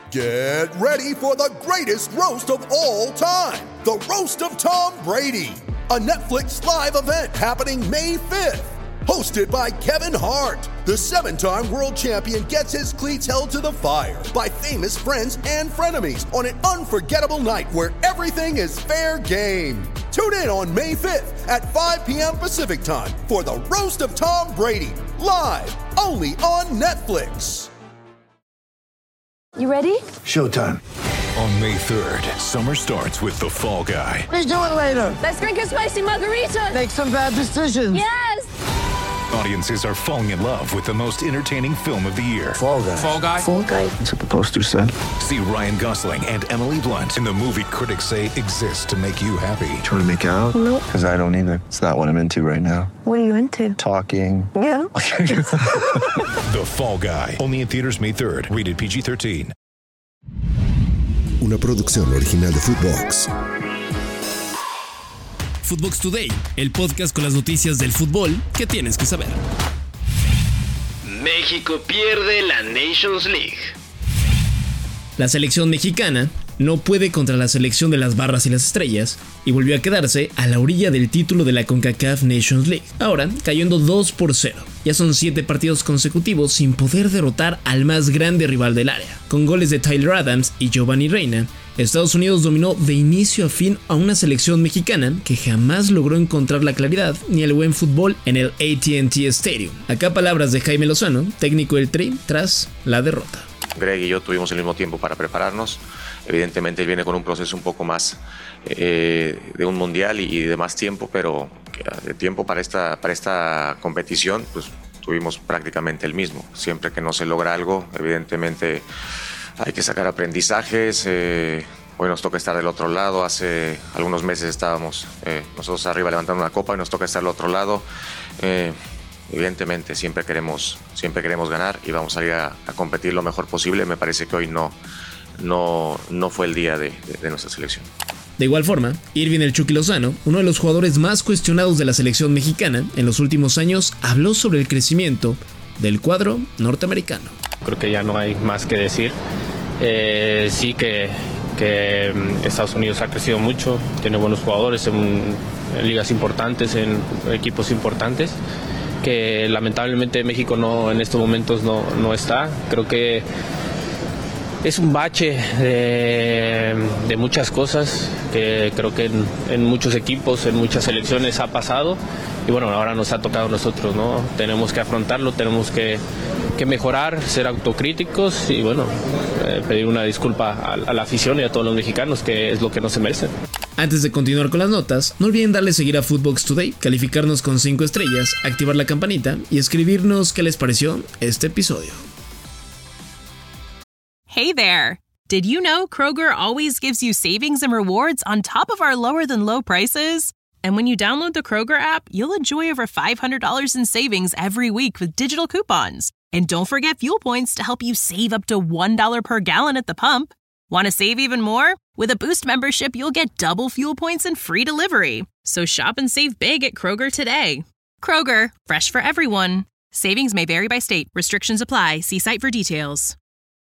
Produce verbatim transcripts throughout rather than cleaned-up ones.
Get ready for the greatest roast of all time, the Roast of Tom Brady, a Netflix live event happening May fifth. Hosted by Kevin Hart, the seven-time world champion gets his cleats held to the fire by famous friends and frenemies on an unforgettable night where everything is fair game. Tune in on May fifth at five p.m. Pacific time for the Roast of Tom Brady, live only on Netflix. You ready? Showtime. On May third, summer starts with The Fall Guy. Let's do it later. Let's drink a spicy margarita. Make some bad decisions. Yes! Audiences are falling in love with the most entertaining film of the year. Fall Guy. Fall Guy. Fall Guy. That's what the poster said. See Ryan Gosling and Emily Blunt in the movie critics say exists to make you happy. Trying to make it out? Nope. Because I don't either. It's not what I'm into right now. What are you into? Talking. Yeah. The Fall Guy. Only in theaters May third. Rated P G thirteen. Una producción original de Footbox. Footbox Today, el podcast con las noticias del fútbol que tienes que saber. México pierde la Nations League. La selección mexicana no puede contra la selección de las barras y las estrellas y volvió a quedarse a la orilla del título de la CONCACAF Nations League, ahora cayendo dos por cero. Ya son siete partidos consecutivos sin poder derrotar al más grande rival del área. Con goles de Tyler Adams y Giovanni Reina, Estados Unidos dominó de inicio a fin a una selección mexicana que jamás logró encontrar la claridad ni el buen fútbol en el A T and T Stadium. Acá palabras de Jaime Lozano, técnico del Tri, tras la derrota. Greg y yo tuvimos el mismo tiempo para prepararnos. Evidentemente él viene con un proceso un poco más eh, de un mundial y de más tiempo, pero de tiempo para esta, para esta competición pues tuvimos prácticamente el mismo. Siempre que no se logra algo, evidentemente hay que sacar aprendizajes. Eh, hoy nos toca estar del otro lado. Hace algunos meses estábamos eh, nosotros arriba levantando una copa y nos toca estar del otro lado. Eh, Evidentemente siempre queremos, siempre queremos ganar y vamos a ir a, a competir lo mejor posible. Me parece que hoy no, no, no fue el día de, de, de nuestra selección. De igual forma, Irving El Chucky Lozano, uno de los jugadores más cuestionados de la selección mexicana en los últimos años, habló sobre el crecimiento del cuadro norteamericano. Creo que ya no hay más que decir. Eh, sí que, que Estados Unidos ha crecido mucho, tiene buenos jugadores en, en ligas importantes, en equipos importantes, que lamentablemente México no en estos momentos no, no está. Creo que es un bache de, de muchas cosas que creo que en, en muchos equipos, en muchas selecciones ha pasado y bueno, ahora nos ha tocado a nosotros, ¿no? Tenemos que afrontarlo, tenemos que, que mejorar, ser autocríticos y bueno, eh, pedir una disculpa a, a la afición y a todos los mexicanos, que es lo que no se merecen. Antes de continuar con las notas, no olviden darle seguir a Footbox Today, calificarnos con cinco estrellas, activar la campanita y escribirnos qué les pareció este episodio. Hey there! Did you know Kroger always gives you savings and rewards on top of our lower than low prices? And when you download the Kroger app, you'll enjoy over five hundred dollars in savings every week with digital coupons. And don't forget fuel points to help you save up to one dollar per gallon at the pump. Want to save even more? With a Boost membership, you'll get double fuel points and free delivery. So shop and save big at Kroger today. Kroger, fresh for everyone. Savings may vary by state. Restrictions apply. See site for details.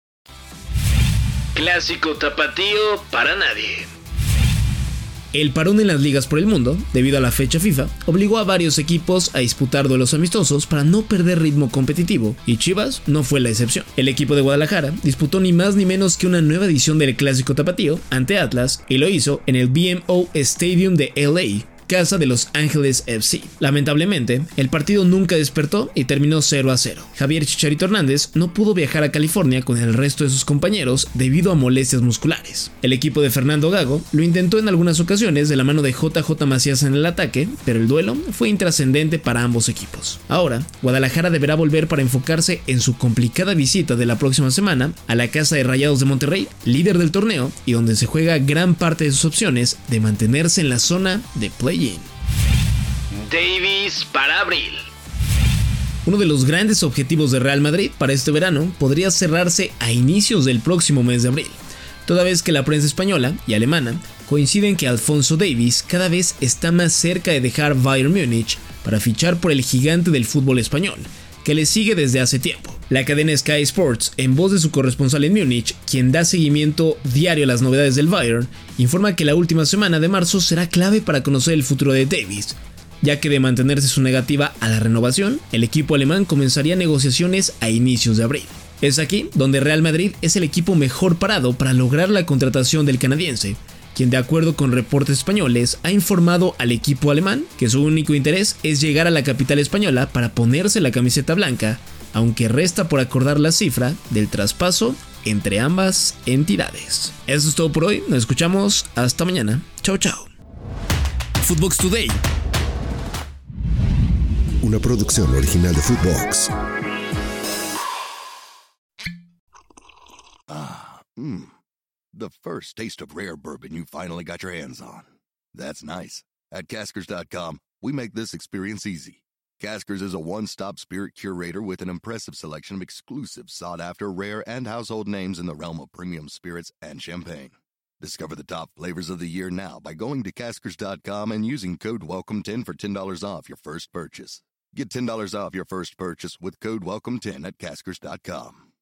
Clásico tapatío para nadie. El parón en las ligas por el mundo, debido a la fecha FIFA, obligó a varios equipos a disputar duelos amistosos para no perder ritmo competitivo, y Chivas no fue la excepción. El equipo de Guadalajara disputó ni más ni menos que una nueva edición del Clásico Tapatío ante Atlas, y lo hizo en el B M O Stadium de L A, casa de Los Ángeles F C. Lamentablemente, el partido nunca despertó y terminó cero a cero. Javier Chicharito Hernández no pudo viajar a California con el resto de sus compañeros debido a molestias musculares. El equipo de Fernando Gago lo intentó en algunas ocasiones de la mano de J J Macías en el ataque, pero el duelo fue intrascendente para ambos equipos. Ahora, Guadalajara deberá volver para enfocarse en su complicada visita de la próxima semana a la casa de Rayados de Monterrey, líder del torneo y donde se juega gran parte de sus opciones de mantenerse en la zona de play. Davis para abril. Uno de los grandes objetivos de Real Madrid para este verano podría cerrarse a inicios del próximo mes de abril, toda vez que la prensa española y alemana coinciden que Alphonso Davies cada vez está más cerca de dejar Bayern Múnich para fichar por el gigante del fútbol español, que le sigue desde hace tiempo. La cadena Sky Sports, en voz de su corresponsal en Múnich, quien da seguimiento diario a las novedades del Bayern, informa que la última semana de marzo será clave para conocer el futuro de Davies, ya que de mantenerse su negativa a la renovación, el equipo alemán comenzaría negociaciones a inicios de abril. Es aquí donde Real Madrid es el equipo mejor parado para lograr la contratación del canadiense, quien de acuerdo con reportes españoles ha informado al equipo alemán que su único interés es llegar a la capital española para ponerse la camiseta blanca, aunque resta por acordar la cifra del traspaso entre ambas entidades. Eso es todo por hoy, nos escuchamos hasta mañana. Chao chao. Footbox Today. Una producción original de Footbox. Ah, mmm. The first taste of rare bourbon you finally got your hands on. That's nice. At Caskers dot com, we make this experience easy. Caskers is a one-stop spirit curator with an impressive selection of exclusive, sought-after, rare, and household names in the realm of premium spirits and champagne. Discover the top flavors of the year now by going to Caskers dot com and using code welcome ten for ten dollars off your first purchase. Get ten dollars off your first purchase with code welcome ten at Caskers dot com.